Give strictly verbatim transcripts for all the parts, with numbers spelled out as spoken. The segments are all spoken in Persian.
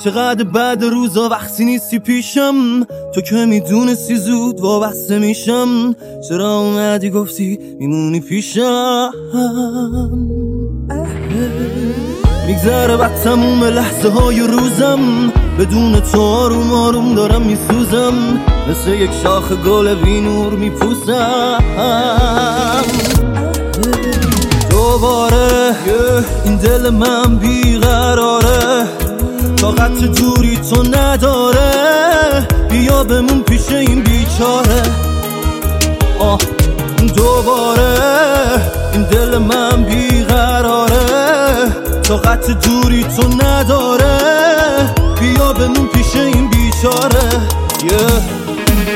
چقدر بعد روزا وقتی نیستی پیشم، تو که میدونستی زود وابسته میشم، چرا اومدی گفتی میمونی پیشم؟ میگذره بعد تموم لحظه های روزم، بدون تو آروم آروم دارم میسوزم، مثل یک شاخ گل بی نور میپوسم. دوباره این دل من بیقراره، طاقت دوری تو نداره، بیا بمون پیش این بیچاره. آه دوباره این دل من بیقراره، طاقت دوری تو نداره، بیا بمون پیش این بیچاره. yeah.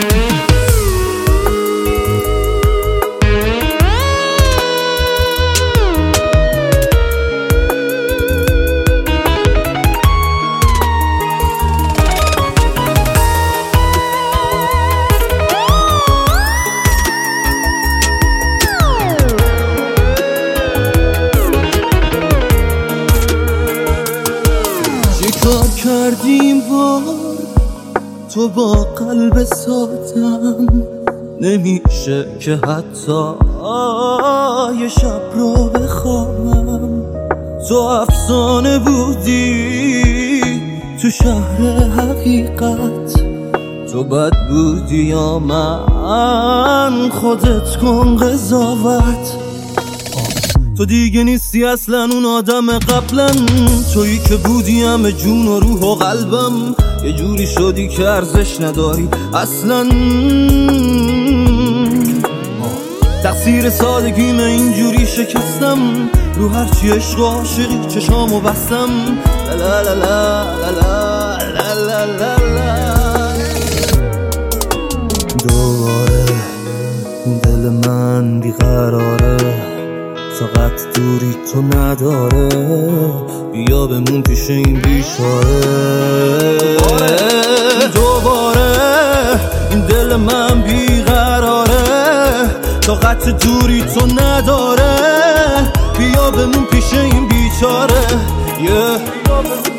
چیکار کردیم بار تو با قلب ساتم، نمیشه که حتی یه شب رو بخوابم. تو افسانه بودی تو شهر حقیقت، تو بد بودی یا من، خودت کن قضاوت. تو دیگه نیستی اصلا اون آدم قبلا، تویی که بودی همه جون و روح و قلبم، یه جوری شدی که ارزش نداری اصلا. تقصیر سادگیمه اینجوری شکستم، رو هرچی عشق و عاشقی چشامو بستم. لا لا لا لا لا لا لا لا. دوباره دل من بیقراره، طاقت دوری تو نداره، بیا بمون پیش این بیچاره. دوباره این دل من بیقراره، طاقت دوری تو نداره، بیا بمون پیش این بیچاره. yeah.